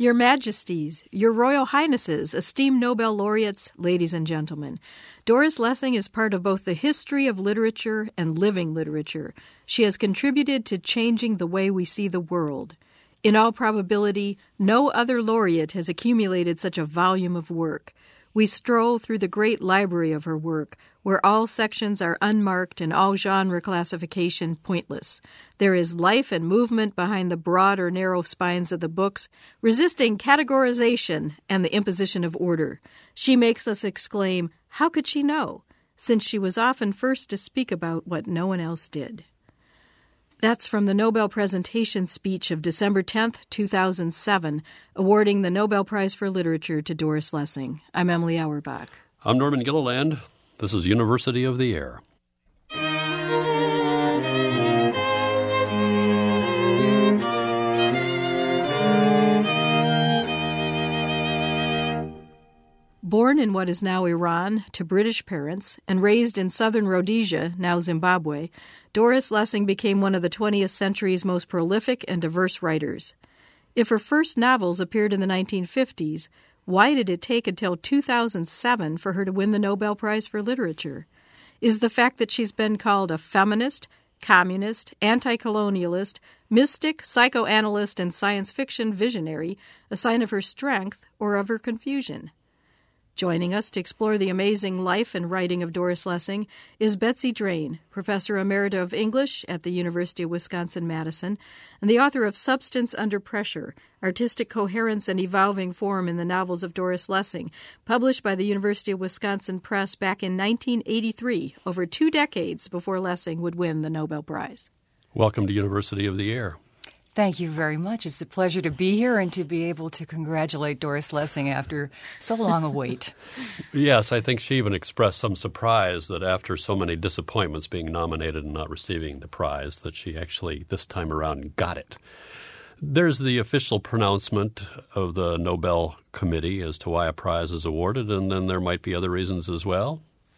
Your Majesties, Your Royal Highnesses, esteemed Nobel laureates, ladies and gentlemen, Doris Lessing is part of both the history of literature and living literature. She has contributed to changing the way we see the world. In all probability, no other laureate has accumulated such a volume of work. We stroll through the great library of her work, where all sections are unmarked and all genre classification pointless. There is life and movement behind the broad or narrow spines of the books, resisting categorization and the imposition of order. She makes us exclaim, "How could she know?" since she was often first to speak about what no one else did. That's from the Nobel presentation speech of December 10th, 2007, awarding the Nobel Prize for Literature to Doris Lessing. I'm Emily Auerbach. I'm Norman Gilliland. This is University of the Air. Born in what is now Iran to British parents and raised in southern Rhodesia, now Zimbabwe, Doris Lessing became one of the 20th century's most prolific and diverse writers. If her first novels appeared in the 1950s, why did it take until 2007 for her to win the Nobel Prize for Literature? Is the fact that she's been called a feminist, communist, anti-colonialist, mystic, psychoanalyst, and science fiction visionary a sign of her strength or of her confusion? Joining us to explore the amazing life and writing of Doris Lessing is Betsy Drain, Professor Emerita of English at the University of Wisconsin-Madison, and the author of Substance Under Pressure, Artistic Coherence and Evolving Form in the Novels of Doris Lessing, published by the University of Wisconsin Press back in 1983, over 2 decades before Lessing would win the Nobel Prize. Welcome to University of the Air. Thank you very much. It's a pleasure to be here and to be able to congratulate Doris Lessing after so long a wait. Yes, I think she even expressed some surprise that after so many disappointments being nominated and not receiving the prize, that she actually this time around got it. There's the official pronouncement of the Nobel Committee as to why a prize is awarded, and then there might be other reasons as well.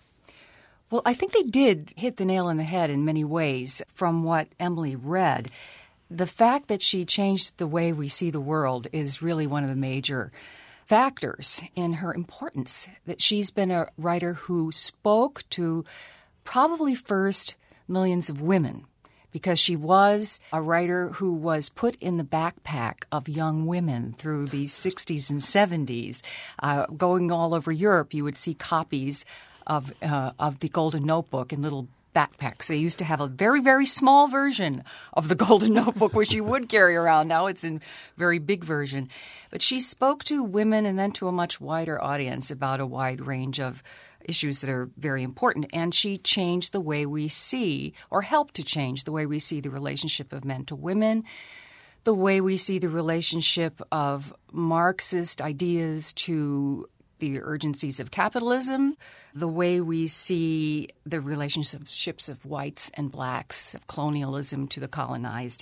Well, I think they did hit the nail on the head in many ways from what Emily read. The fact that she changed the way we see the world is really one of the major factors in her importance, that she's been a writer who spoke to probably first millions of women, because she was a writer who was put in the backpack of young women through the 60s and 70s. Going all over Europe, you would see copies of the Golden Notebook in little backpacks. They used to have a very, very small version of the Golden Notebook, which you would carry around. Now it's in very big version. But she spoke to women and then to a much wider audience about a wide range of issues that are very important. And she changed the way we see, or helped to change the way we see the relationship of men to women, the way we see the relationship of Marxist ideas to the urgencies of capitalism, the way we see the relationships of whites and blacks, of colonialism to the colonized,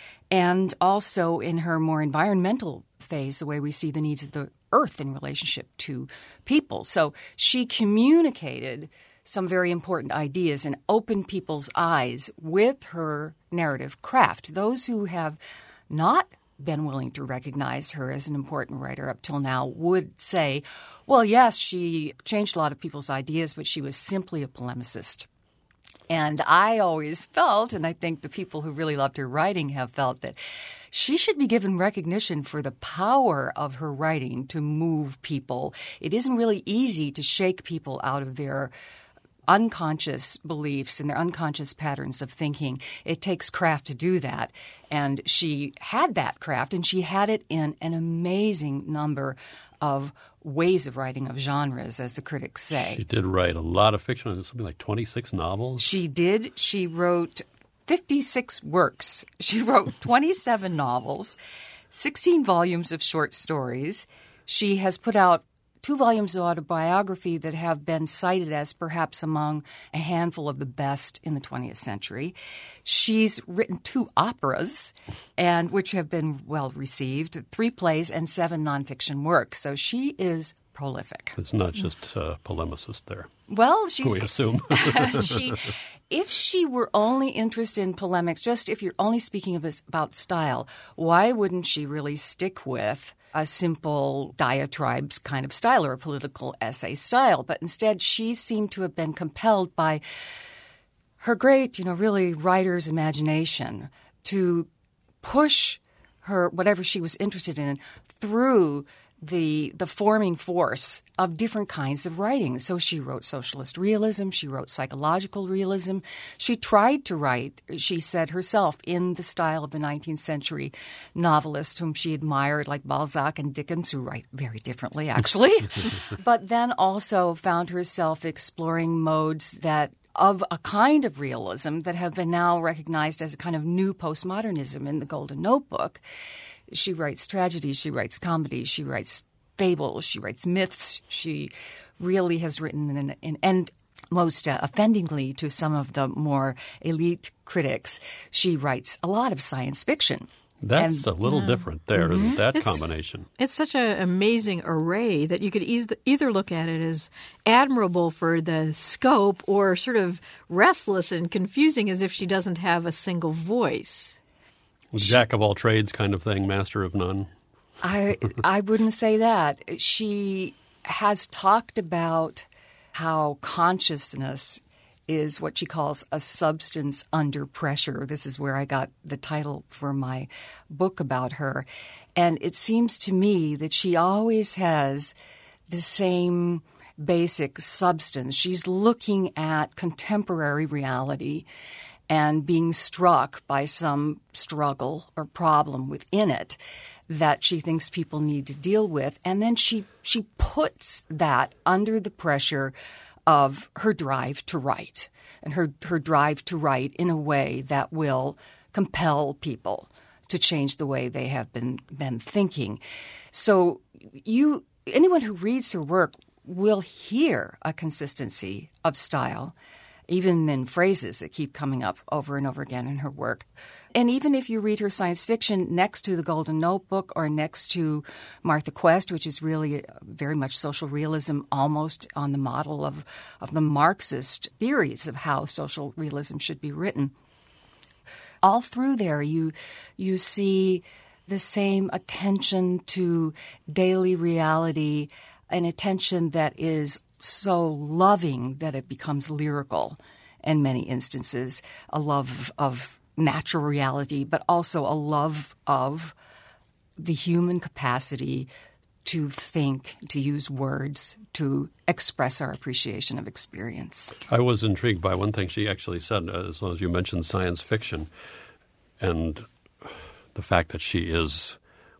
and also in her more environmental phase, the way we see the needs of the earth in relationship to people. So she communicated some very important ideas and opened people's eyes with her narrative craft. Those who have not been willing to recognize her as an important writer up till now would say, well, yes, she changed a lot of people's ideas, but she was simply a polemicist. And I always felt, and I think the people who really loved her writing have felt, that she should be given recognition for the power of her writing to move people. It isn't really easy to shake people out of their unconscious beliefs and their unconscious patterns of thinking. It takes craft to do that. And she had that craft, and she had it in an amazing number of ways of writing, of genres, as the critics say. She did write a lot of fiction, something like 26 novels. She did. She wrote 56 works. She wrote 27 novels, 16 volumes of short stories. She has put out 2 volumes of autobiography that have been cited as perhaps among a handful of the best in the 20th century. She's written 2 operas, and which have been well received, 3 plays, and 7 nonfiction works. So she is prolific. It's not just a polemicist there. Well, she's, we assume. If she were only interested in polemics, just if you're only speaking about style, why wouldn't she really stick with a simple diatribes kind of style or a political essay style. But instead, she seemed to have been compelled by her great, really writer's imagination to push her, whatever she was interested in, through the forming force of different kinds of writing. So she wrote socialist realism. She wrote psychological realism. She tried to write, she said herself, in the style of the 19th century novelists whom she admired, like Balzac and Dickens, who write very differently, actually. But then also found herself exploring modes that of a kind of realism that have been now recognized as a kind of new postmodernism in the Golden Notebook. She writes tragedies, she writes comedies, she writes fables, she writes myths. She really has written, and most offendingly to some of the more elite critics, she writes a lot of science fiction. That's a little different there, isn't that combination? It's such an amazing array that you could either look at it as admirable for the scope or sort of restless and confusing as if she doesn't have a single voice. Jack of all trades kind of thing, master of none. I wouldn't say that. She has talked about how consciousness is what she calls a substance under pressure. This is where I got the title for my book about her. And it seems to me that she always has the same basic substance. She's looking at contemporary reality and being struck by some struggle or problem within it that she thinks people need to deal with. And then she puts that under the pressure of her drive to write, and her drive to write in a way that will compel people to change the way they have been thinking. So anyone who reads her work will hear a consistency of style, even in phrases that keep coming up over and over again in her work. And even if you read her science fiction next to The Golden Notebook or next to Martha Quest, which is really very much social realism, almost on the model of the Marxist theories of how social realism should be written, all through there you see the same attention to daily reality, an attention that is so loving that it becomes lyrical in many instances, a love of natural reality, but also a love of the human capacity to think, to use words, to express our appreciation of experience. I was intrigued by one thing she actually said, as long as you mentioned science fiction, and the fact that she is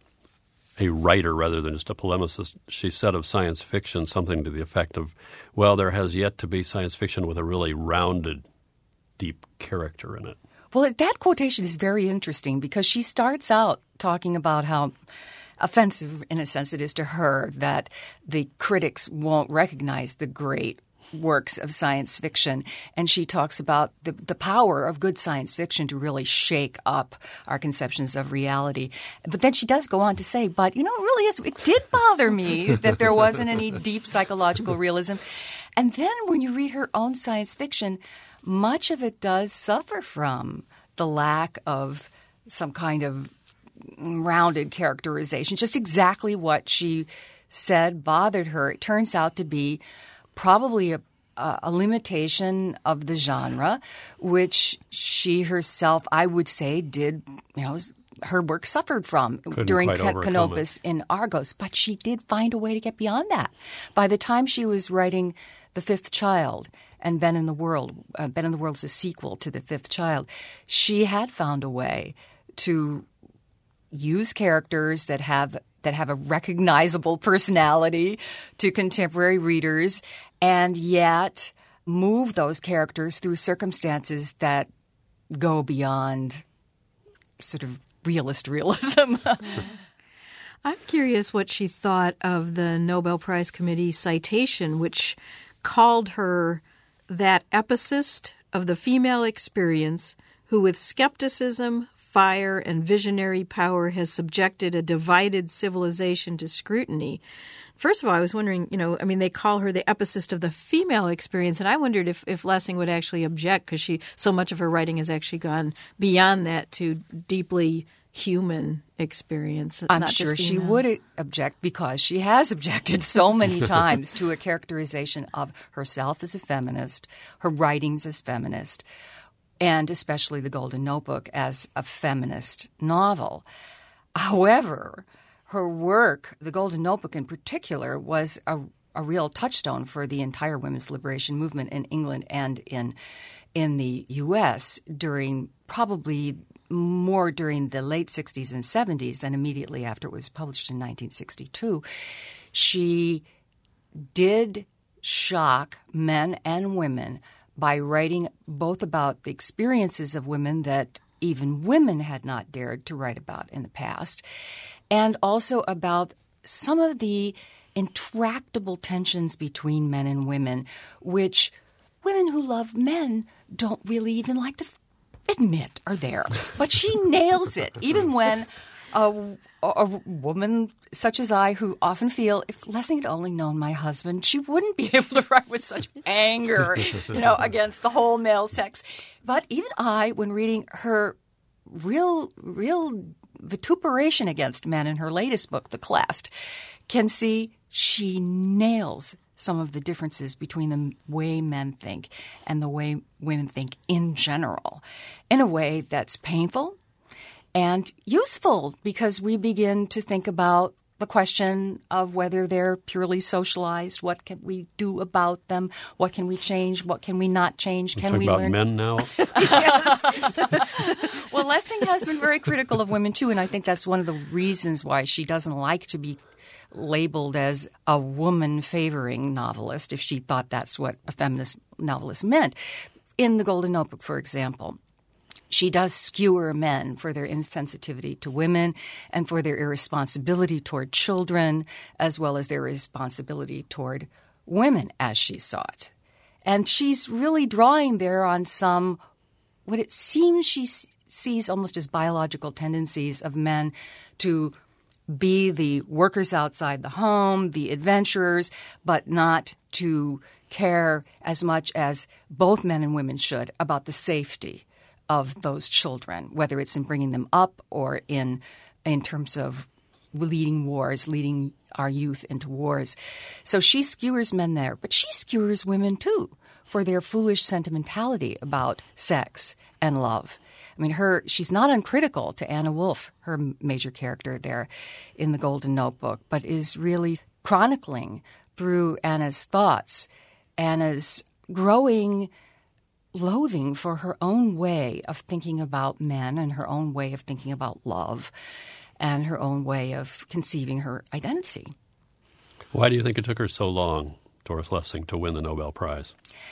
a writer rather than just a polemicist. She said of science fiction something to the effect of, well, there has yet to be science fiction with a really rounded, deep character in it. Well, that quotation is very interesting because she starts out talking about how offensive, in a sense, it is to her that the critics won't recognize the great works of science fiction. And she talks about the power of good science fiction to really shake up our conceptions of reality. But then she does go on to say, but, it really is. It did bother me that there wasn't any deep psychological realism. And then when you read her own science fiction, much of it does suffer from the lack of some kind of rounded characterization. Just exactly what she said bothered her. It turns out to be probably a limitation of the genre, which she herself, I would say, did, her work suffered from during Canopus in Argos. But she did find a way to get beyond that. By the time she was writing The Fifth Child and Ben in the World is a sequel to The Fifth Child, she had found a way to use characters that have a recognizable personality to contemporary readers and yet move those characters through circumstances that go beyond sort of realism. I'm curious what she thought of the Nobel Prize Committee citation, which called her that epicist of the female experience who with skepticism, fire, and visionary power has subjected a divided civilization to scrutiny. First of all, I was wondering, they call her the epicist of the female experience, and I wondered if Lessing would actually object because so much of her writing has actually gone beyond that to deeply human experience. I'm not sure just she would object, because she has objected so many times to a characterization of herself as a feminist, her writings as feminist, and especially The Golden Notebook as a feminist novel. However, her work, The Golden Notebook in particular, was a real touchstone for the entire women's liberation movement in England and in the U.S. probably more during the late 60s and 70s than immediately after it was published in 1962. She did shock men and women by writing both about the experiences of women that even women had not dared to write about in the past, and also about some of the intractable tensions between men and women, which women who love men don't really even like to admit are there. But she nails it, even when a woman such as I, who often feel if Lessing had only known my husband, she wouldn't be able to write with such anger, against the whole male sex. But even I, when reading her real vituperation against men in her latest book, The Cleft, can see she nails some of the differences between the way men think and the way women think in general, in a way that's painful and useful, because we begin to think about the question of whether they're purely socialized. What can we do about them? What can we change? What can we not change? Can we learn? Men now? Yes. Well, Lessing has been very critical of women too, and I think that's one of the reasons why she doesn't like to be labeled as a woman-favoring novelist, if she thought that's what a feminist novelist meant. In The Golden Notebook, for example, she does skewer men for their insensitivity to women and for their irresponsibility toward children, as well as their responsibility toward women as she saw it. And she's really drawing there on some, what it seems she sees almost as biological tendencies of men to be the workers outside the home, the adventurers, but not to care as much as both men and women should about the safety of those children, whether it's in bringing them up or in terms of leading wars, leading our youth into wars. So she skewers men there, but she skewers women too for their foolish sentimentality about sex and love. I mean, she's not uncritical to Anna Wolf, her major character there in The Golden Notebook, but is really chronicling through Anna's thoughts, Anna's growing loathing for her own way of thinking about men and her own way of thinking about love and her own way of conceiving her identity. Why do you think it took her so long, Doris Lessing, to win the Nobel Prize?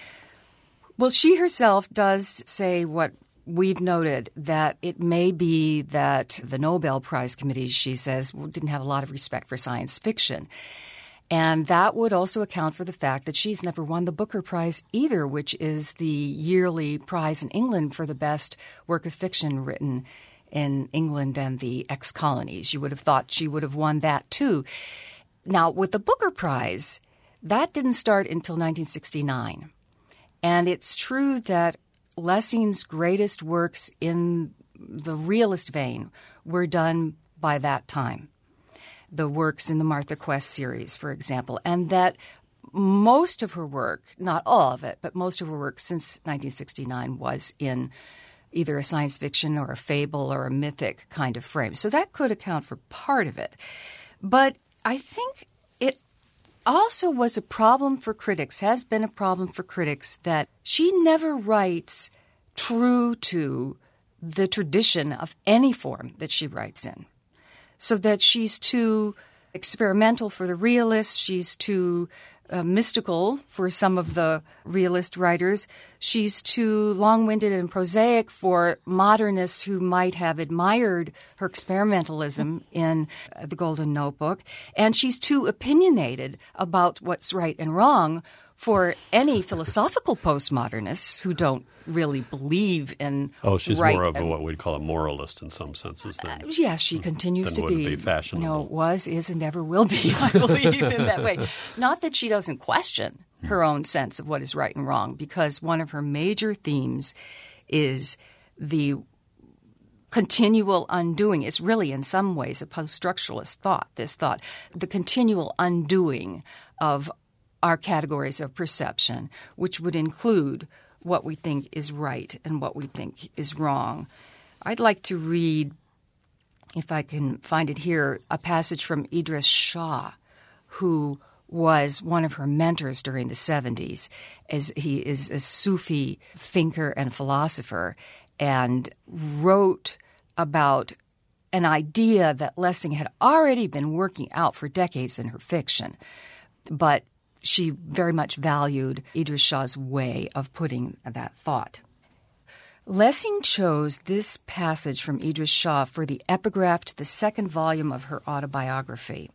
Well, she herself does say what we've noted, that it may be that the Nobel Prize Committee, she says, didn't have a lot of respect for science fiction. And that would also account for the fact that she's never won the Booker Prize either, which is the yearly prize in England for the best work of fiction written in England and the ex-colonies. You would have thought she would have won that too. Now, with the Booker Prize, that didn't start until 1969. And it's true that Lessing's greatest works in the realist vein were done by that time. The works in the Martha Quest series, for example, and that most of her work, not all of it, but most of her work since 1969 was in either a science fiction or a fable or a mythic kind of frame. So that could account for part of it. But I think it also was a problem for critics, has been a problem for critics, that she never writes true to the tradition of any form that she writes in. So that she's too experimental for the realists, she's too mystical for some of the realist writers, she's too long-winded and prosaic for modernists who might have admired her experimentalism in The Golden Notebook, and she's too opinionated about what's right and wrong for any philosophical postmodernists who don't really believe in she's right more of what we'd call a moralist in some senses than yes, she continues to be fashionable. Was, is, and ever will be, I believe, in that way. Not that she doesn't question her own sense of what is right and wrong, because one of her major themes is the continual undoing. It's really, in some ways, a post-structuralist thought, this thought, the continual undoing of our categories of perception, which would include what we think is right and what we think is wrong. I'd like to read, if I can find it here, a passage from Idries Shah, who was one of her mentors during the 70s, as he is a Sufi thinker and philosopher, and wrote about an idea that Lessing had already been working out for decades in her fiction. But she very much valued Idries Shah's way of putting that thought. Lessing chose this passage from Idries Shah for the epigraph to the second volume of her autobiography.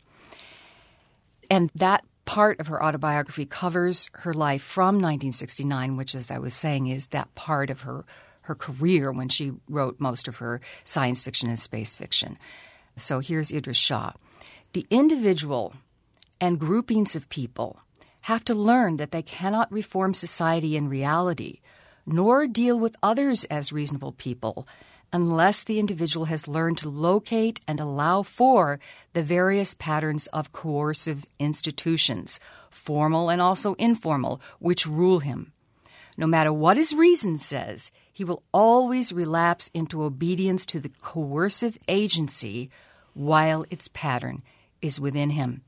And that part of her autobiography covers her life from 1969, which, as I was saying, is that part of her career when she wrote most of her science fiction and space fiction. So here's Idries Shah. The individual and groupings of people have to learn that they cannot reform society in reality, nor deal with others as reasonable people, unless the individual has learned to locate and allow for the various patterns of coercive institutions, formal and also informal, which rule him. No matter what his reason says, he will always relapse into obedience to the coercive agency while its pattern is within him.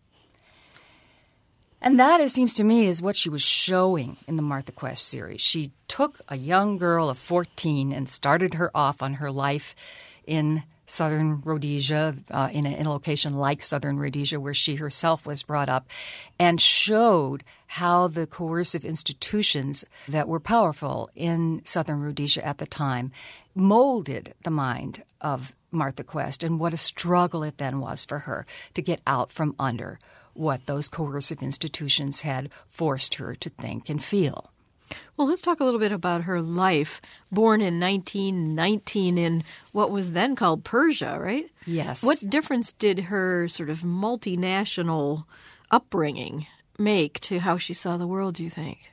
And that, it seems to me, is what she was showing in the Martha Quest series. She took a young girl of 14 and started her off on her life in southern Rhodesia, in a location like southern Rhodesia where she herself was brought up, and showed how the coercive institutions that were powerful in southern Rhodesia at the time molded the mind of Martha Quest, and what a struggle it then was for her to get out from under what those coercive institutions had forced her to think and feel. Well, let's talk a little bit about her life. Born in 1919 in what was then called Persia, right? Yes. What difference did her sort of multinational upbringing make to how she saw the world, do you think?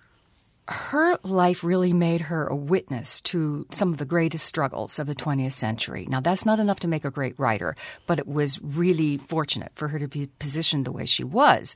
Her life really made her a witness to some of the greatest struggles of the 20th century. Now, that's not enough to make a great writer, but it was really fortunate for her to be positioned the way she was.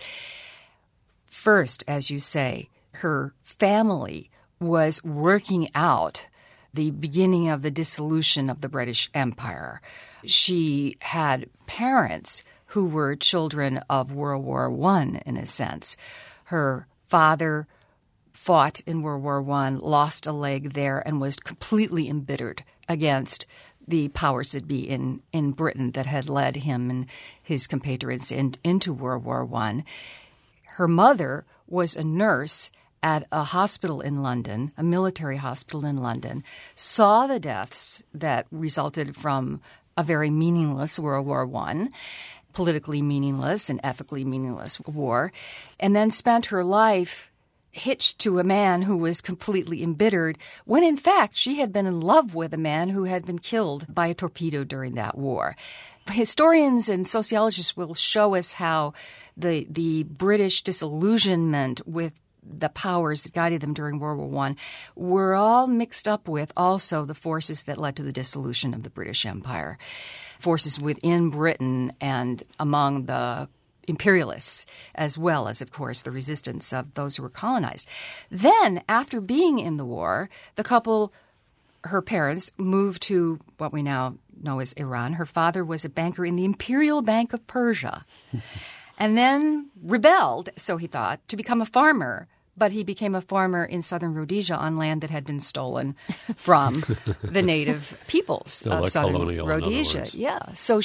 First, as you say, her family was working out the beginning of the dissolution of the British Empire. She had parents who were children of World War I, in a sense. Her father fought in World War I, lost a leg there, and was completely embittered against the powers that be in Britain that had led him and his compatriots into World War I. Her mother was a nurse at a hospital in London, a military hospital in London, saw the deaths that resulted from a very meaningless World War I, politically meaningless and ethically meaningless war, and then spent her life hitched to a man who was completely embittered, when in fact she had been in love with a man who had been killed by a torpedo during that war. Historians and sociologists will show us how the British disillusionment with the powers that guided them during World War I were all mixed up with also the forces that led to the dissolution of the British Empire, forces within Britain and among the imperialists, as well as, of course, the resistance of those who were colonized. Then, after being in the war, the couple, her parents, moved to what we now know as Iran. Her father was a banker in the Imperial Bank of Persia, and then rebelled, so he thought, to become a farmer. But he became a farmer in southern Rhodesia on land that had been stolen from the native peoples of southern Rhodesia. Yeah. So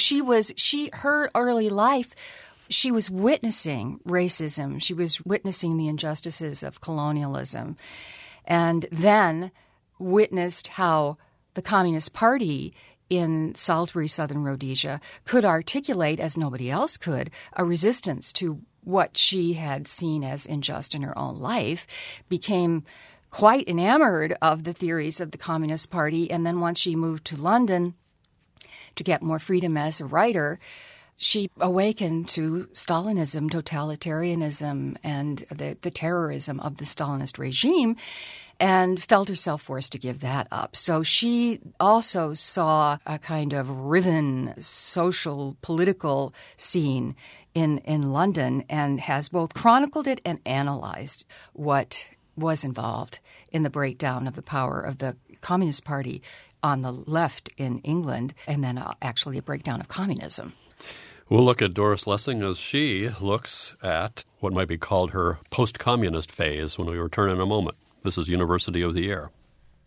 her early life, she was witnessing racism. She was witnessing the injustices of colonialism, and then witnessed how the Communist Party in Salisbury, southern Rhodesia, could articulate, as nobody else could, a resistance to what she had seen as unjust in her own life, became quite enamored of the theories of the Communist Party. And then once she moved to London to get more freedom as a writer, she awakened to Stalinism, totalitarianism, and the terrorism of the Stalinist regime. and felt herself forced to give that up. So she also saw a kind of riven social, political scene in London and has both chronicled it and analyzed what was involved in the breakdown of the power of the Communist Party on the left in England, and then actually a breakdown of communism. We'll look at Doris Lessing as she looks at what might be called her post-communist phase when we return in a moment. This is University of the Air.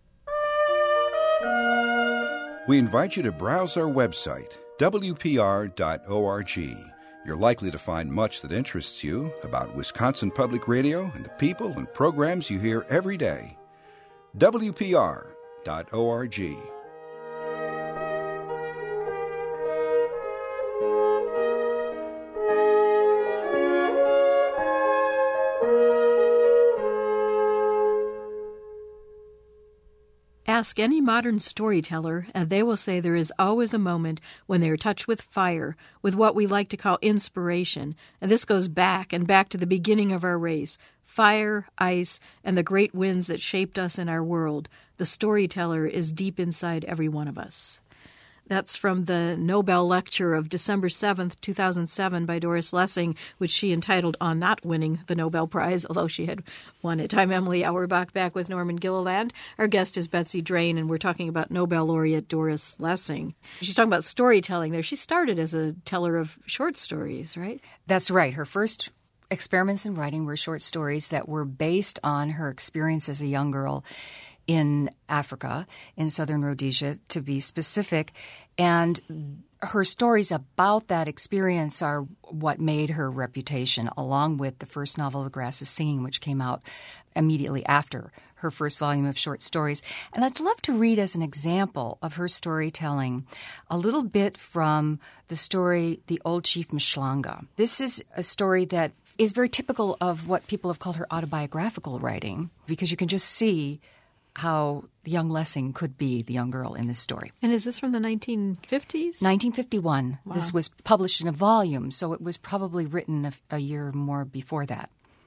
We invite you to browse our website, wpr.org. You're likely to find much that interests you about Wisconsin Public Radio and the people and programs you hear every day. wpr.org. Ask any modern storyteller, and they will say there is always a moment when they are touched with fire, with what we like to call inspiration, and this goes back to the beginning of our race. Fire, ice, and the great winds that shaped us in our world. The storyteller is deep inside every one of us. That's from the Nobel lecture of December 7th, 2007 by Doris Lessing, which she entitled On Not Winning the Nobel Prize, although she had won it. I'm Emily Auerbach, back with Norman Gilliland. Our guest is Betsy Drain, and we're talking about Nobel laureate Doris Lessing. She's talking about storytelling there. She started as a teller of short stories, right? That's right. Her first experiments in writing were short stories that were based on her experience as a young girl in Africa, in southern Rhodesia, to be specific. And her stories about that experience are what made her reputation, along with the first novel, The Grass is Singing, which came out immediately after her first volume of short stories. And I'd love to read as an example of her storytelling a little bit from the story The Old Chief Mshlanga. This is a story that is very typical of what people have called her autobiographical writing, because you can just see how the young Lessing could be the young girl in this story. And is this from the 1950s? 1951. Wow. This was published in a volume, so it was probably written a year or more before that.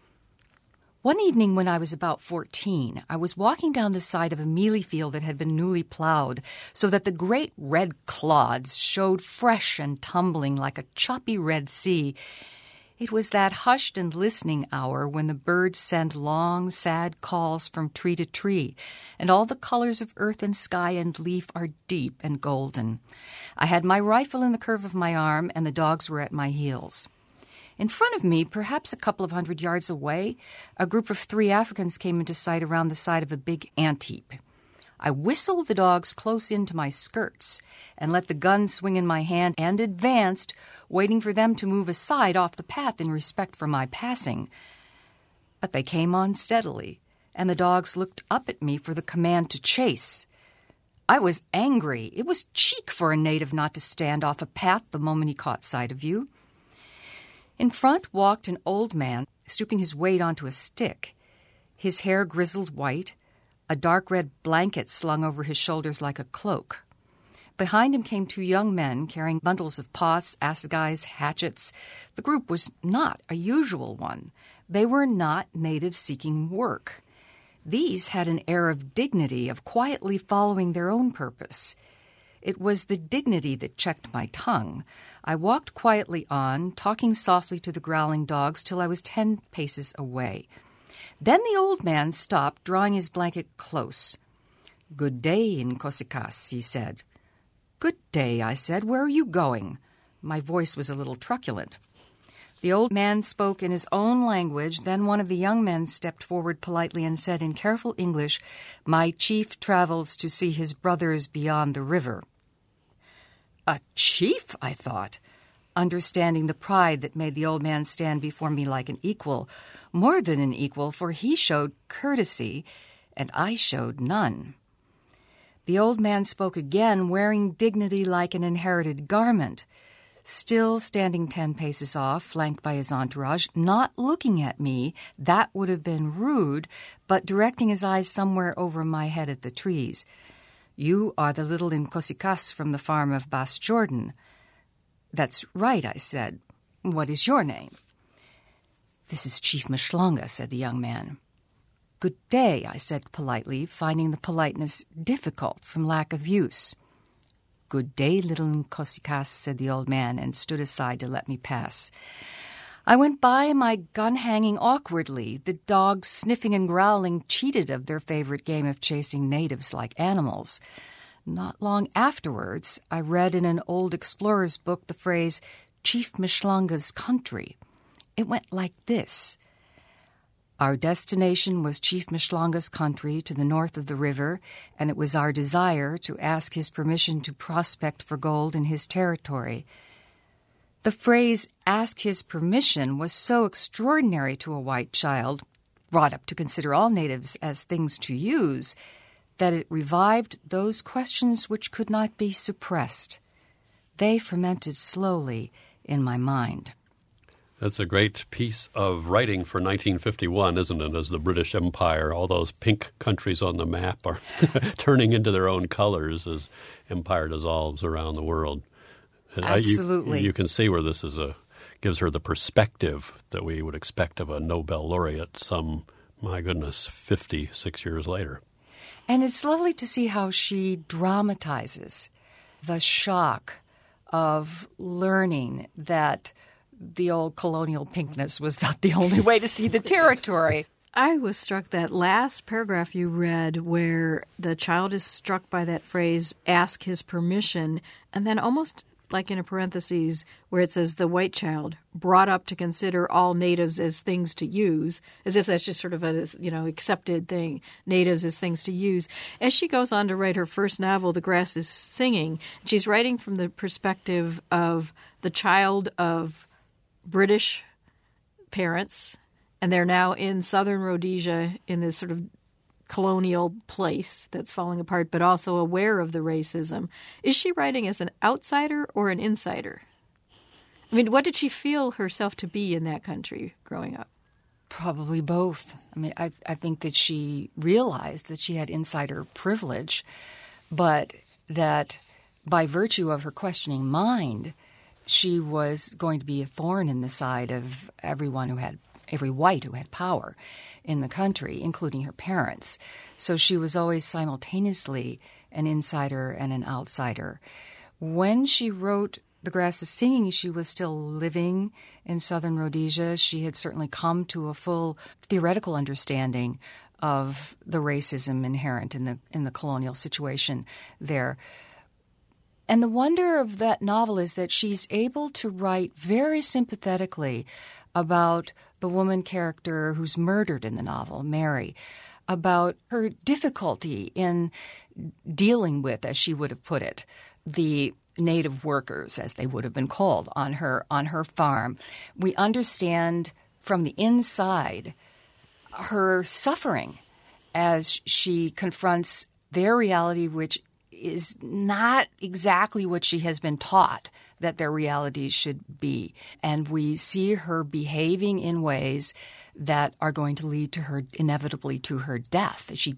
One evening when I was about 14, I was walking down the side of a mealie field that had been newly plowed so that the great red clods showed fresh and tumbling like a choppy red sea. It was that hushed and listening hour when the birds send long, sad calls from tree to tree, and all the colors of earth and sky and leaf are deep and golden. I had my rifle in the curve of my arm, and the dogs were at my heels. In front of me, perhaps a couple of 100 yards away, a group of 3 Africans came into sight around the side of a big ant heap. I whistled the dogs close into my skirts and let the gun swing in my hand and advanced, waiting for them to move aside off the path in respect for my passing. But they came on steadily, and the dogs looked up at me for the command to chase. I was angry. It was cheek for a native not to stand off a path the moment he caught sight of you. In front walked an old man, stooping his weight onto a stick, his hair grizzled white, a dark red blanket slung over his shoulders like a cloak. Behind him came 2 young men carrying bundles of pots, assegais, hatchets. The group was not a usual one. They were not natives seeking work. These had an air of dignity, of quietly following their own purpose. It was the dignity that checked my tongue. I walked quietly on, talking softly to the growling dogs till I was 10 paces away. Then the old man stopped, drawing his blanket close. "Good day, Nkosikas," he said. "Good day," I said. "Where are you going?" My voice was a little truculent. The old man spoke in his own language. Then one of the young men stepped forward politely and said in careful English, "My chief travels to see his brothers beyond the river." A chief, I thought, understanding the pride that made the old man stand before me like an equal, more than an equal, for he showed courtesy, and I showed none. The old man spoke again, wearing dignity like an inherited garment, still standing 10 paces off, flanked by his entourage, not looking at me, that would have been rude, but directing his eyes somewhere over my head at the trees. "You are the little Nkosikas from the farm of Bas Jordan." "That's right," I said. "What is your name?" "This is Chief Mshlanga," said the young man. "Good day," I said politely, finding the politeness difficult from lack of use. "Good day, little Nkosikas," said the old man, and stood aside to let me pass. I went by, my gun hanging awkwardly, the dogs sniffing and growling, cheated of their favorite game of chasing natives like animals. Not long afterwards, I read in an old explorer's book the phrase, "Chief Mshlanga's country." It went like this. Our destination was Chief Mshlanga's country to the north of the river, and it was our desire to ask his permission to prospect for gold in his territory. The phrase, "ask his permission," was so extraordinary to a white child, brought up to consider all natives as things to use, that it revived those questions which could not be suppressed. They fermented slowly in my mind. That's a great piece of writing for 1951, isn't it? As the British Empire, all those pink countries on the map are turning into their own colors as empire dissolves around the world. Absolutely. You can see where this gives her the perspective that we would expect of a Nobel laureate some, 56 years later. And it's lovely to see how she dramatizes the shock of learning that the old colonial pinkness was not the only way to see the territory. I was struck that last paragraph you read where the child is struck by that phrase, "ask his permission," and then almost like in a parentheses where it says the white child brought up to consider all natives as things to use, as if that's just sort of a accepted thing, natives as things to use. As she goes on to write her first novel, The Grass is Singing, she's writing from the perspective of the child of British parents, and they're now in southern Rhodesia in this sort of colonial place that's falling apart, but also aware of the racism. Is she writing as an outsider or an insider? I mean, what did she feel herself to be in that country growing up? Probably both. I mean, I think that she realized that she had insider privilege, but that by virtue of her questioning mind, she was going to be a thorn in the side of every white who had power in the country, including her parents. So she was always simultaneously an insider and an outsider. When she wrote The Grass is Singing, she was still living in southern Rhodesia. She had certainly come to a full theoretical understanding of the racism inherent in the colonial situation there. And the wonder of that novel is that she's able to write very sympathetically about the woman character who's murdered in the novel, Mary, about her difficulty in dealing with, as she would have put it, the native workers, as they would have been called, on her farm. We understand from the inside her suffering as she confronts their reality, which is not exactly what she has been taught that their realities should be. And we see her behaving in ways that are going to lead to her, inevitably, to her death. She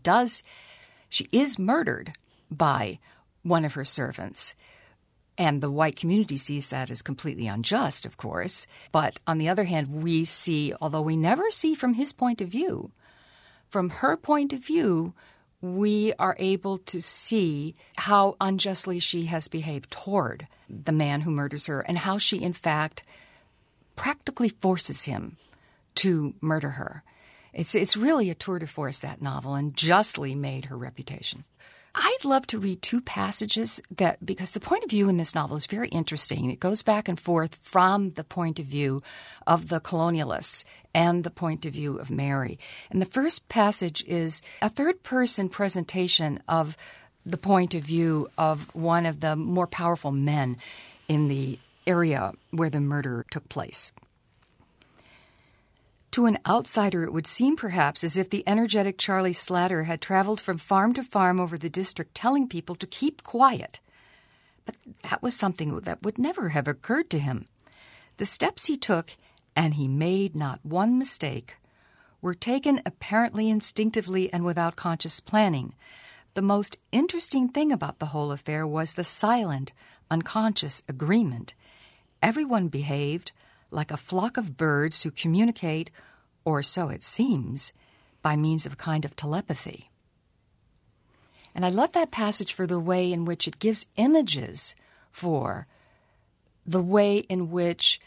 is murdered by one of her servants. And the white community sees that as completely unjust, of course. But on the other hand, we see, although we never see from his point of view, from her point of view, we are able to see how unjustly she has behaved toward the man who murders her and how she, in fact, practically forces him to murder her. It's really a tour de force, that novel, and justly made her reputation. I'd love to read two passages because the point of view in this novel is very interesting. It goes back and forth from the point of view of the colonialists and the point of view of Mary. And the first passage is a third-person presentation of the point of view of one of the more powerful men in the area where the murder took place. To an outsider, it would seem perhaps as if the energetic Charlie Slatter had traveled from farm to farm over the district telling people to keep quiet. But that was something that would never have occurred to him. The steps he took, and he made not one mistake, were taken apparently instinctively and without conscious planning. The most interesting thing about the whole affair was the silent, unconscious agreement. Everyone behaved like a flock of birds who communicate, or so it seems, by means of a kind of telepathy. And I love that passage for the way in which it gives images for the way in which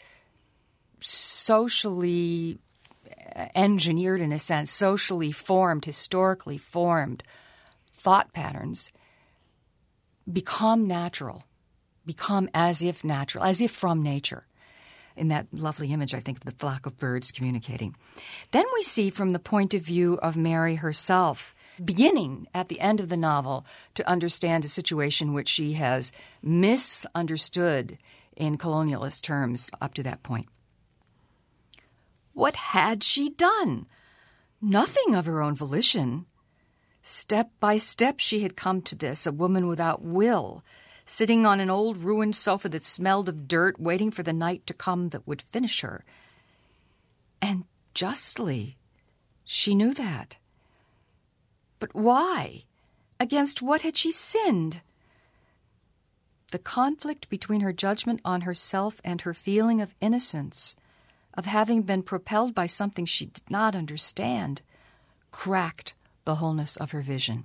socially engineered, in a sense, socially formed, historically formed thought patterns become natural, become as if natural, as if from nature. In that lovely image, I think, of the flock of birds communicating. Then we see from the point of view of Mary herself, beginning at the end of the novel to understand a situation which she has misunderstood in colonialist terms up to that point. What had she done? Nothing of her own volition. Step by step she had come to this, a woman without will, sitting on an old ruined sofa that smelled of dirt, waiting for the night to come that would finish her. And justly, she knew that. But why? Against what had she sinned? The conflict between her judgment on herself and her feeling of innocence, of having been propelled by something she did not understand, cracked the wholeness of her vision.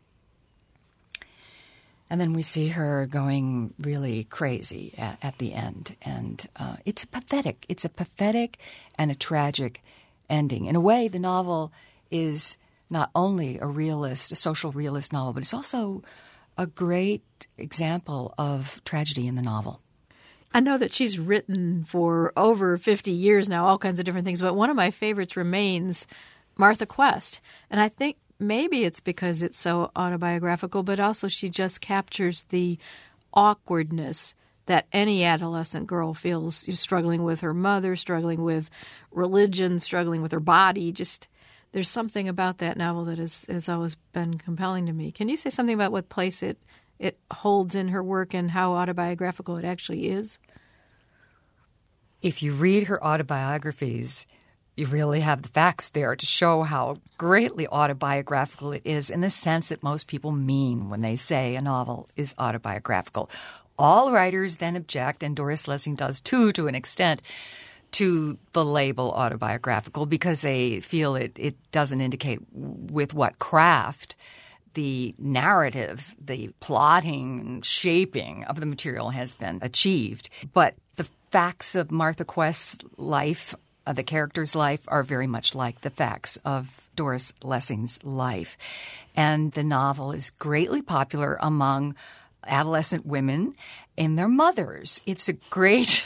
And then we see her going really crazy at the end. And it's a pathetic and a tragic ending. In a way, the novel is not only a social realist novel, but it's also a great example of tragedy in the novel. I know that she's written for over 50 years now, all kinds of different things, but one of my favorites remains Martha Quest. And I think maybe it's because it's so autobiographical, but also she just captures the awkwardness that any adolescent girl feels, struggling with her mother, struggling with religion, struggling with her body. Just there's something about that novel that has always been compelling to me. Can you say something about what place it holds in her work and how autobiographical it actually is? If you read her autobiographies, you really have the facts there to show how greatly autobiographical it is in the sense that most people mean when they say a novel is autobiographical. All writers then object, and Doris Lessing does too to an extent, to the label autobiographical because they feel it doesn't indicate with what craft the narrative, the plotting, shaping of the material has been achieved. But the facts of Martha Quest's life, the character's life, are very much like the facts of Doris Lessing's life. And the novel is greatly popular among adolescent women and their mothers. It's a great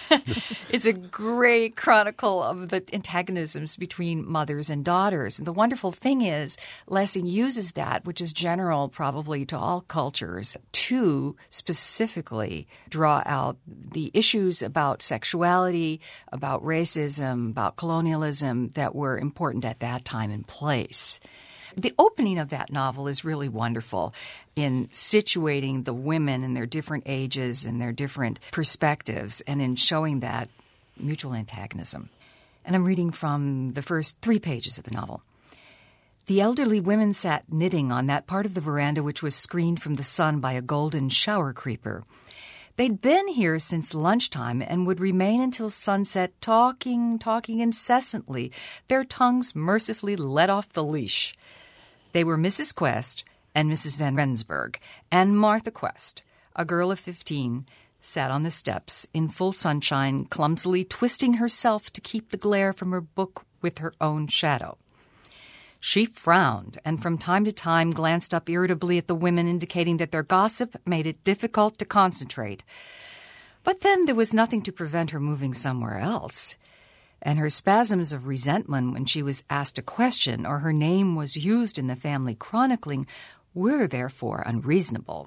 chronicle of the antagonisms between mothers and daughters. And the wonderful thing is Lessing uses that, which is general probably to all cultures, to specifically draw out the issues about sexuality, about racism, about colonialism that were important at that time and place. The opening of that novel is really wonderful in situating the women in their different ages and their different perspectives and in showing that mutual antagonism. And I'm reading from the first 3 pages of the novel. The elderly women sat knitting on that part of the veranda which was screened from the sun by a golden shower creeper. They'd been here since lunchtime and would remain until sunset talking incessantly, their tongues mercifully let off the leash. They were Mrs. Quest and Mrs. Van Rensburg, and Martha Quest, a girl of 15, sat on the steps in full sunshine, clumsily twisting herself to keep the glare from her book with her own shadow. She frowned and from time to time glanced up irritably at the women, indicating that their gossip made it difficult to concentrate. But then there was nothing to prevent her moving somewhere else. And her spasms of resentment when she was asked a question or her name was used in the family chronicling were therefore unreasonable.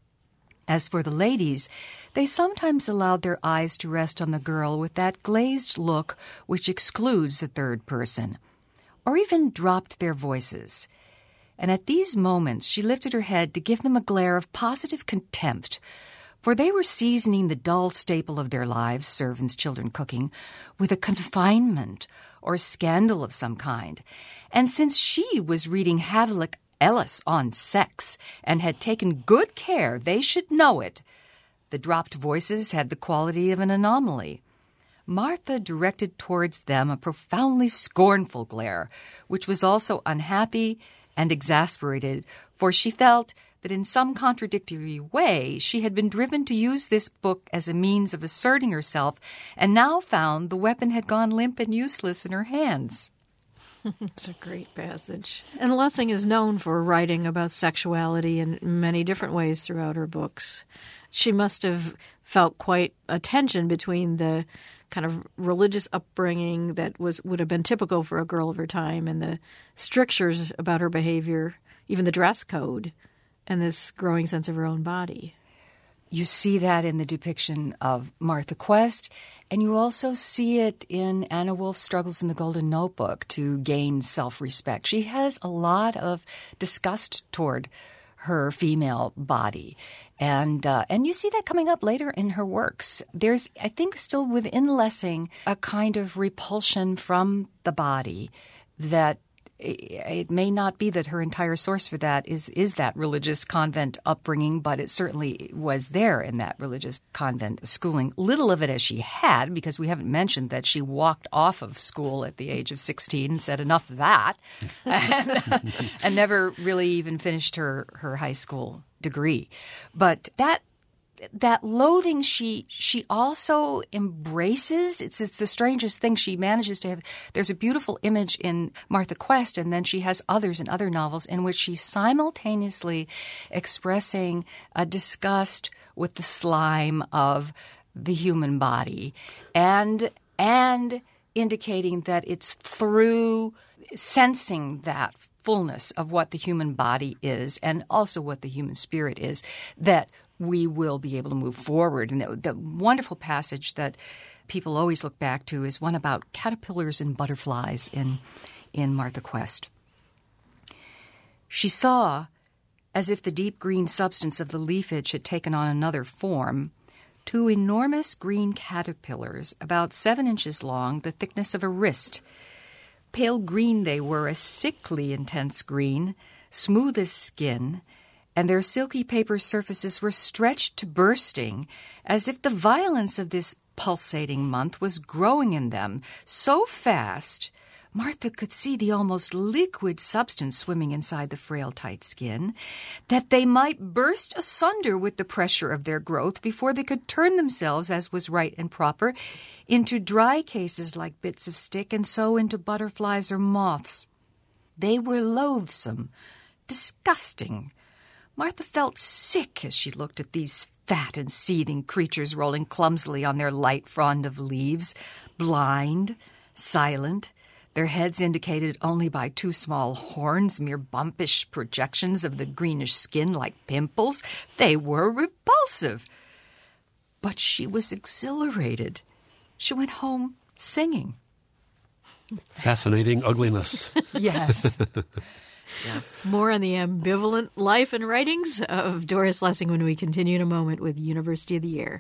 As for the ladies, they sometimes allowed their eyes to rest on the girl with that glazed look which excludes the third person, or even dropped their voices. And at these moments she lifted her head to give them a glare of positive contempt, for they were seasoning the dull staple of their lives, servants, children, cooking, with a confinement or scandal of some kind. And since she was reading Havelock Ellis on sex and had taken good care they should know it, the dropped voices had the quality of an anomaly, Martha directed towards them a profoundly scornful glare, which was also unhappy and exasperated, for she felt that in some contradictory way she had been driven to use this book as a means of asserting herself, and now found the weapon had gone limp and useless in her hands. It's a great passage. And Lessing is known for writing about sexuality in many different ways throughout her books. She must have felt quite a tension between the kind of religious upbringing that would have been typical for a girl of her time and the strictures about her behavior, even the dress code, and this growing sense of her own body. You see that in the depiction of Martha Quest, and you also see it in Anna Wolf's struggles in The Golden Notebook to gain self-respect. She has a lot of disgust toward her female body, and you see that coming up later in her works. There's, I think, still within Lessing a kind of repulsion from the body that it may not be that her entire source for that is that religious convent upbringing, but it certainly was there in that religious convent schooling. Little of it as she had, because we haven't mentioned that she walked off of school at the age of 16 and said enough of that, and never really even finished her high school degree. But that loathing she also embraces. It's the strangest thing. She manages to have. There's a beautiful image in Martha Quest, and then she has others in other novels in which she's simultaneously expressing a disgust with the slime of the human body, and indicating that it's through sensing that fullness of what the human body is and also what the human spirit is that we will be able to move forward. And the wonderful passage that people always look back to is one about caterpillars and butterflies in Martha Quest. She saw, as if the deep green substance of the leafage had taken on another form, 2 enormous green caterpillars, about 7 inches long, the thickness of a wrist. Pale green they were, a sickly intense green, smooth as skin, and their silky paper surfaces were stretched to bursting, as if the violence of this pulsating month was growing in them so fast Martha could see the almost liquid substance swimming inside the frail, tight skin, that they might burst asunder with the pressure of their growth before they could turn themselves, as was right and proper, into dry cases like bits of stick, and so into butterflies or moths. They were loathsome, disgusting. Martha felt sick as she looked at these fat and seething creatures rolling clumsily on their light frond of leaves, blind, silent, their heads indicated only by 2 small horns, mere bumpish projections of the greenish skin like pimples. They were repulsive. But she was exhilarated. She went home singing. Fascinating ugliness. Yes. Yes. More on the ambivalent life and writings of Doris Lessing when we continue in a moment with University of the Year.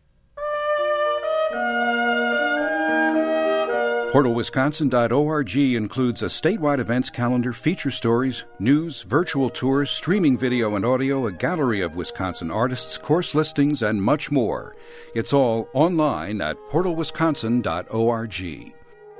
PortalWisconsin.org includes a statewide events calendar, feature stories, news, virtual tours, streaming video and audio, a gallery of Wisconsin artists, course listings, and much more. It's all online at PortalWisconsin.org.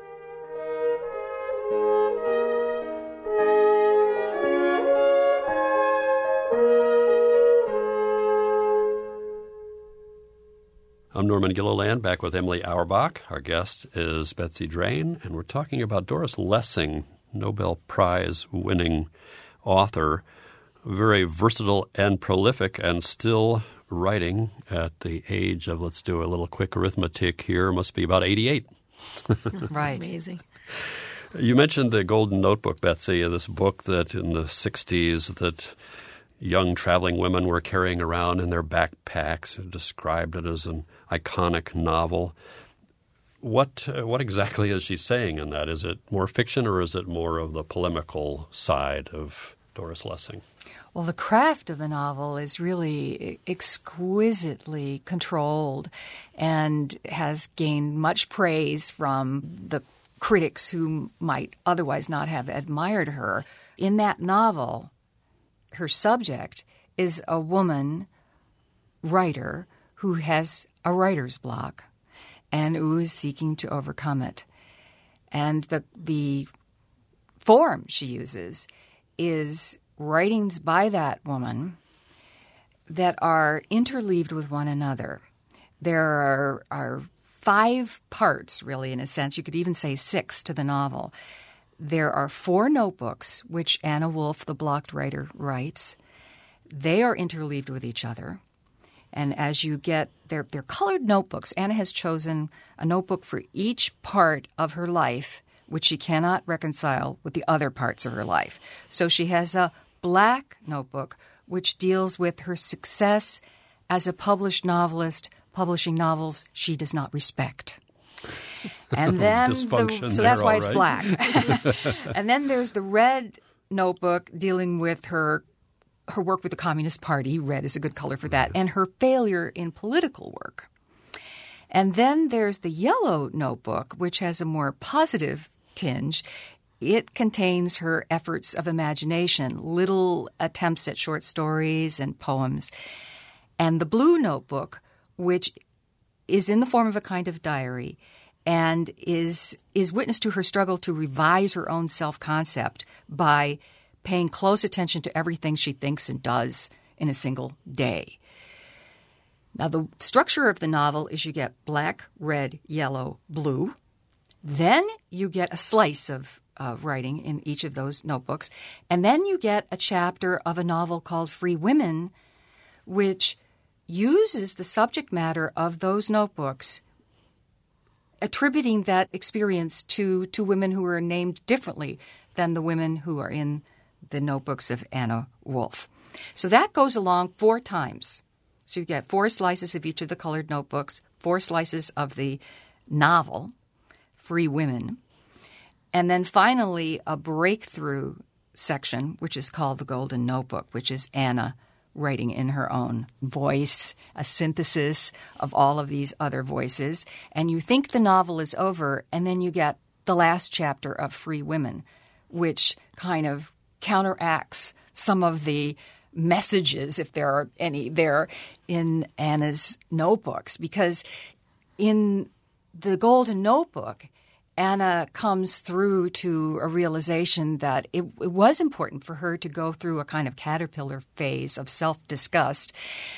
I'm Norman Gilliland, back with Emily Auerbach. Our guest is Betsy Drain, and we're talking about Doris Lessing, Nobel Prize-winning author, very versatile and prolific, and still writing at the age of, let's do a little quick arithmetic here, must be about 88. Right. Amazing. You mentioned the Golden Notebook, Betsy, this book that in the 60s that young traveling women were carrying around in their backpacks, described it as an iconic novel. What exactly is she saying in that? Is it more fiction or is it more of the polemical side of Doris Lessing? Well, the craft of the novel is really exquisitely controlled and has gained much praise from the critics who might otherwise not have admired her. In that novel, her subject is a woman writer who has a writer's block. and who is seeking to overcome it. And the form she uses is writings by that woman that are interleaved with one another. There are 5 parts, really, in a sense. You could even say 6 to the novel. There are 4 notebooks, which Anna Wolf, the blocked writer, writes. They are interleaved with each other. And as you get, they're colored notebooks. Anna has chosen a notebook for each part of her life, which she cannot reconcile with the other parts of her life. So she has a black notebook, which deals with her success as a published novelist, publishing novels she does not respect. And then, so that's why it's black. And then there's the red notebook dealing with her work with the Communist Party. Red is a good color for that. And her failure in political work. And then there's the yellow notebook, which has a more positive tinge. It contains her efforts of imagination, little attempts at short stories and poems. And the blue notebook, which is in the form of a kind of diary and is witness to her struggle to revise her own self-concept by paying close attention to everything she thinks and does in a single day. Now, the structure of the novel is you get black, red, yellow, blue. Then you get a slice of writing in each of those notebooks. And then you get a chapter of a novel called Free Women, which uses the subject matter of those notebooks, attributing that experience to women who are named differently than the women who are in the notebooks of Anna Wolf. So that goes along 4 times. So you get 4 slices of each of the colored notebooks, 4 slices of the novel, Free Women, and then finally a breakthrough section, which is called the Golden Notebook, which is Anna writing in her own voice, a synthesis of all of these other voices. And you think the novel is over, and then you get the last chapter of Free Women, which kind of counteracts some of the messages, if there are any, there in Anna's notebooks. Because in the Golden Notebook, Anna comes through to a realization that it was important for her to go through a kind of caterpillar phase of self-disgust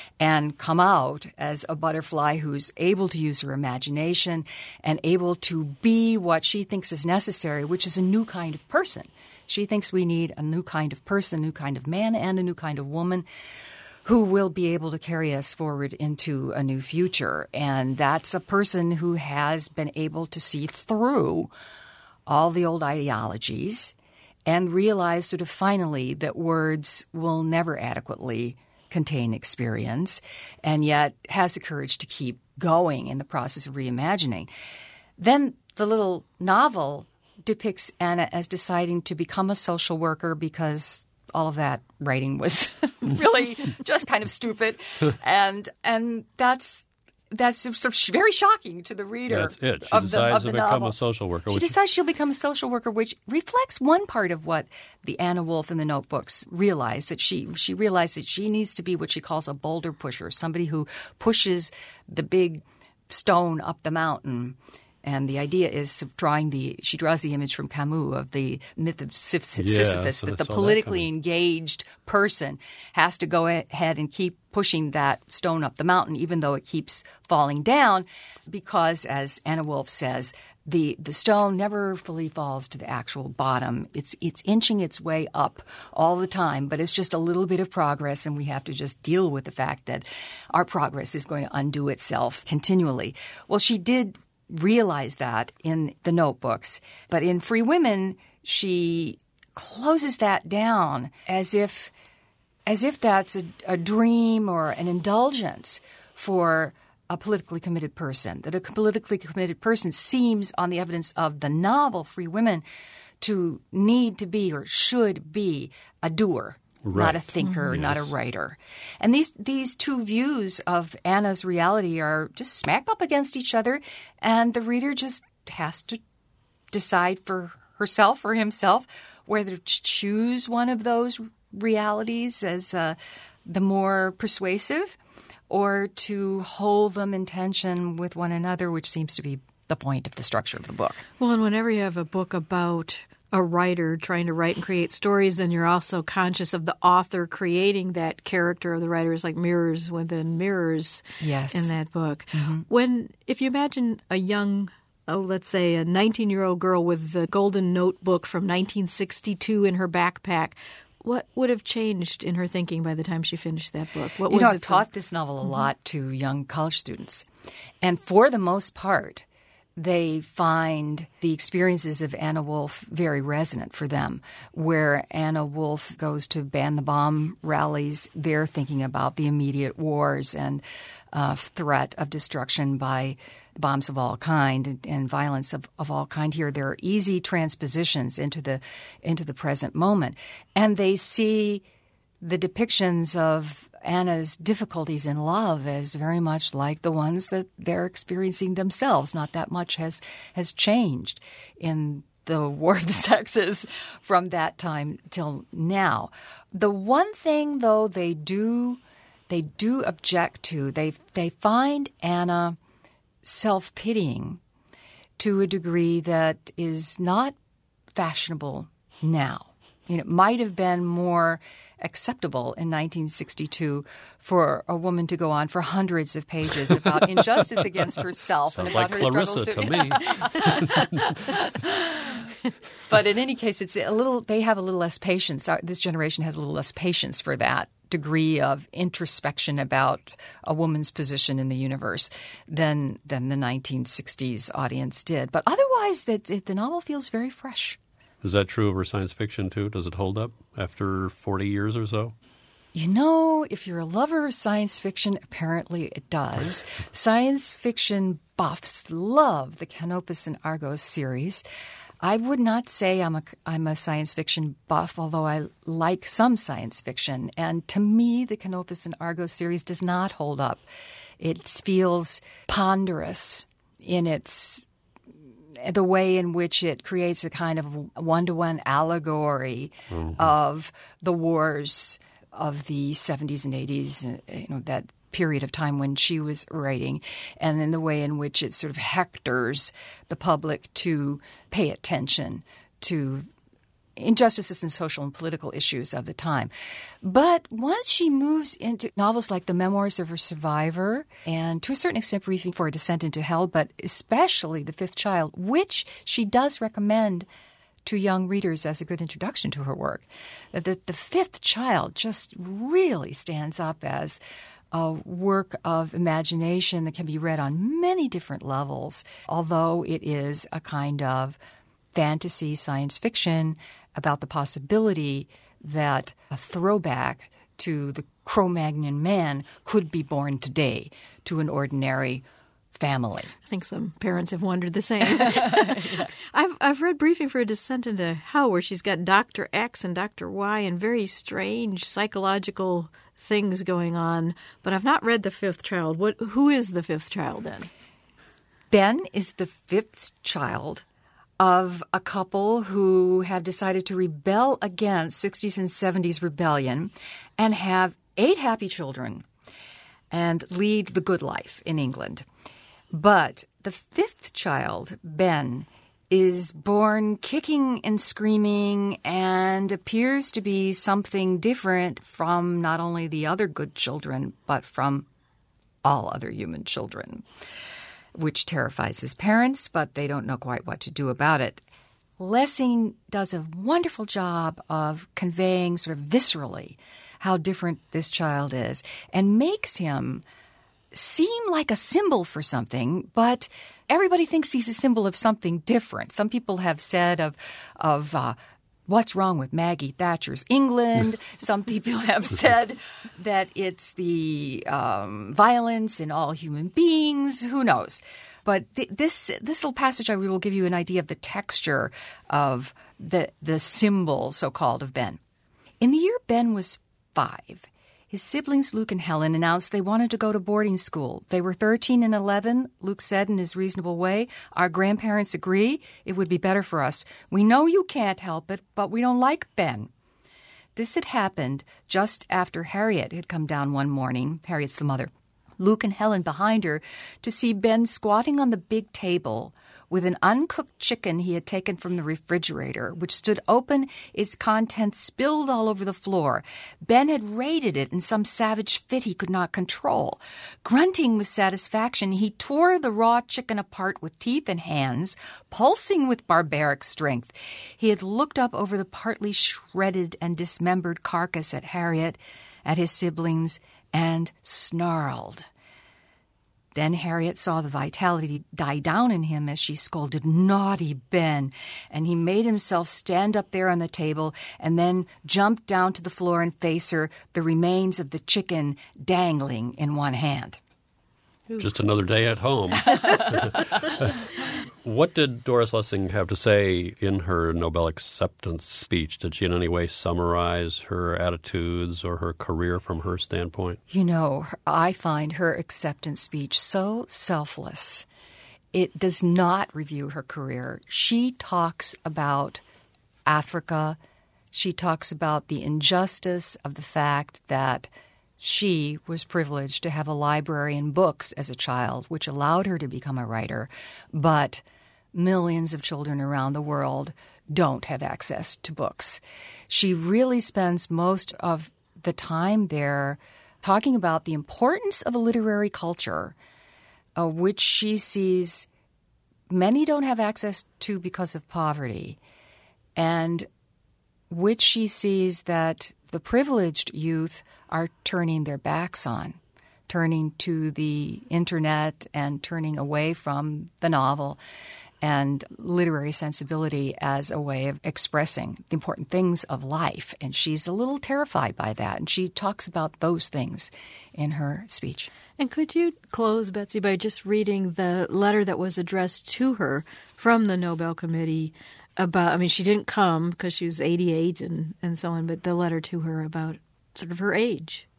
and come out as a butterfly who's able to use her imagination and able to be what she thinks is necessary, which is a new kind of person. She thinks we need a new kind of person, a new kind of man, and a new kind of woman who will be able to carry us forward into a new future. And that's a person who has been able to see through all the old ideologies and realize sort of finally that words will never adequately contain experience, and yet has the courage to keep going in the process of reimagining. Then the little novel depicts Anna as deciding to become a social worker because all of that writing was really just kind of stupid, and that's sort of very shocking to the reader. That's it. She decides to become a social worker. She decides she'll become a social worker, which reflects one part of what the Anna Wolf in the notebooks realized, that she realized that she needs to be what she calls a boulder pusher, somebody who pushes the big stone up the mountain. And the idea is she draws the image from Camus of the myth of Sisyphus, that the politically engaged person has to go ahead and keep pushing that stone up the mountain, even though it keeps falling down, because, as Anna Wolf says, the stone never fully falls to the actual bottom. It's inching its way up all the time, but it's just a little bit of progress, and we have to just deal with the fact that our progress is going to undo itself continually. Well, she did realize that in the notebooks. But in Free Women, she closes that down as if that's a dream or an indulgence for a politically committed person, that a politically committed person seems, on the evidence of the novel Free Women, to need to be or should be a doer. Right. Not a thinker, not a writer. And these two views of Anna's reality are just smack up against each other, and the reader just has to decide for herself or himself whether to choose one of those realities as the more persuasive, or to hold them in tension with one another, which seems to be the point of the structure of the book. Well, and whenever you have a book about a writer trying to write and create stories, then you're also conscious of the author creating that character of the writer. It's like mirrors within mirrors in that book. If you imagine a young, let's say a 19-year-old girl with the Golden Notebook from 1962 in her backpack, what would have changed in her thinking by the time she finished that book? I've taught this novel a lot to young college students. And for the most part, they find the experiences of Anna Wolf very resonant for them. Where Anna Wolf goes to ban the bomb rallies, they're thinking about the immediate wars and threat of destruction by bombs of all kind and violence of all kind. Here, there are easy transpositions into the present moment. And they see the depictions of Anna's difficulties in love as very much like the ones that they're experiencing themselves. Not that much has changed in the War of the Sexes from that time till now. The one thing, though, they do object to, they find Anna self-pitying to a degree that is not fashionable now. It might have been more acceptable in 1962 for a woman to go on for hundreds of pages about injustice against herself. Sounds and about like her Clarissa struggles to me. But in any case, they have a little less patience. This generation has a little less patience for that degree of introspection about a woman's position in the universe than the 1960s audience did. But otherwise, the novel feels very fresh. Is that true of her science fiction, too? Does it hold up after 40 years or so? If you're a lover of science fiction, apparently it does. Science fiction buffs love the Canopus and Argos series. I would not say I'm a science fiction buff, although I like some science fiction. And to me, the Canopus and Argos series does not hold up. It feels ponderous in the way in which it creates a kind of one-to-one allegory of the wars of the 70s and 80s, that period of time when she was writing, and in the way in which it sort of hectors the public to pay attention to injustices and social and political issues of the time. But once she moves into novels like The Memoirs of a Survivor and to a certain extent Briefing for a Descent into Hell, but especially The Fifth Child, which she does recommend to young readers as a good introduction to her work, that The Fifth Child just really stands up as a work of imagination that can be read on many different levels, although it is a kind of fantasy science fiction about the possibility that a throwback to the Cro-Magnon man could be born today to an ordinary family. I think some parents have wondered the same. I've read Briefing for a Descent into Hell, where she's got Dr. X and Dr. Y and very strange psychological things going on, but I've not read The Fifth Child. Who is the fifth child then? Ben is the fifth child of a couple who have decided to rebel against 60s and 70s rebellion and have 8 happy children and lead the good life in England. But the fifth child, Ben, is born kicking and screaming and appears to be something different from not only the other good children, but from all other human children, which terrifies his parents, but they don't know quite what to do about it. Lessing does a wonderful job of conveying sort of viscerally how different this child is and makes him seem like a symbol for something, but everybody thinks he's a symbol of something different. Some people have said of what's wrong with Maggie Thatcher's England. Some people have said that it's the violence in all human beings. Who knows? But this little passage, I will give you an idea of the texture of the symbol, so-called, of Ben. In the year Ben was 5, his siblings Luke and Helen announced they wanted to go to boarding school. They were 13 and 11. Luke said in his reasonable way, "Our grandparents agree. It would be better for us. We know you can't help it, but we don't like Ben." This had happened just after Harriet had come down one morning. Harriet's the mother. Luke and Helen behind her, to see Ben squatting on the big table with an uncooked chicken he had taken from the refrigerator, which stood open, its contents spilled all over the floor. Ben had raided it in some savage fit he could not control. Grunting with satisfaction, he tore the raw chicken apart with teeth and hands, pulsing with barbaric strength. He had looked up over the partly shredded and dismembered carcass at Harriet, at his siblings, and snarled. Then Harriet saw the vitality die down in him as she scolded, "Naughty Ben," and he made himself stand up there on the table and then jumped down to the floor and face her, the remains of the chicken dangling in one hand. Just another day at home. What did Doris Lessing have to say in her Nobel acceptance speech? Did she in any way summarize her attitudes or her career from her standpoint? You know, I find her acceptance speech so selfless. It does not review her career. She talks about Africa. She talks about the injustice of the fact that she was privileged to have a library and books as a child, which allowed her to become a writer. But millions of children around the world don't have access to books. She really spends most of the time there talking about the importance of a literary culture, which she sees many don't have access to because of poverty, and which she sees that the privileged youth are turning their backs on, turning to the internet and turning away from the novel and literary sensibility as a way of expressing the important things of life. And she's a little terrified by that, and she talks about those things in her speech. And could you close, Betsy, by just reading the letter that was addressed to her from the Nobel Committee about, I mean, she didn't come because she was 88 and so on, but the letter to her about sort of her age.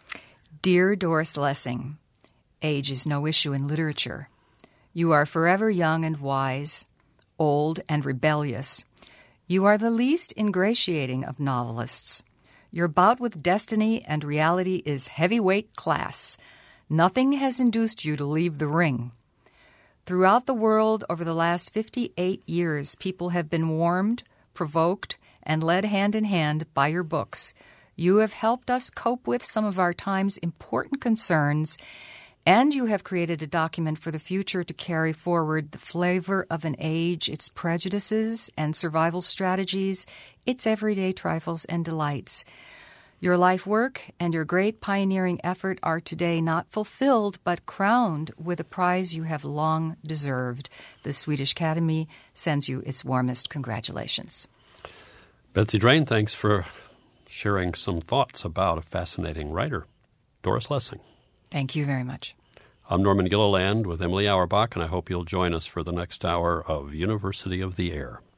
Dear Doris Lessing, age is no issue in literature. You are forever young and wise, old and rebellious. You are the least ingratiating of novelists. Your bout with destiny and reality is heavyweight class. Nothing has induced you to leave the ring. Throughout the world over the last 58 years, people have been warmed, provoked, and led hand in hand by your books. You have helped us cope with some of our time's important concerns, and you have created a document for the future to carry forward the flavor of an age, its prejudices and survival strategies, its everyday trifles and delights. Your life work and your great pioneering effort are today not fulfilled, but crowned with a prize you have long deserved. The Swedish Academy sends you its warmest congratulations. Betsy Drain, thanks for sharing some thoughts about a fascinating writer, Doris Lessing. Thank you very much. I'm Norman Gilliland with Emily Auerbach, and I hope you'll join us for the next hour of University of the Air.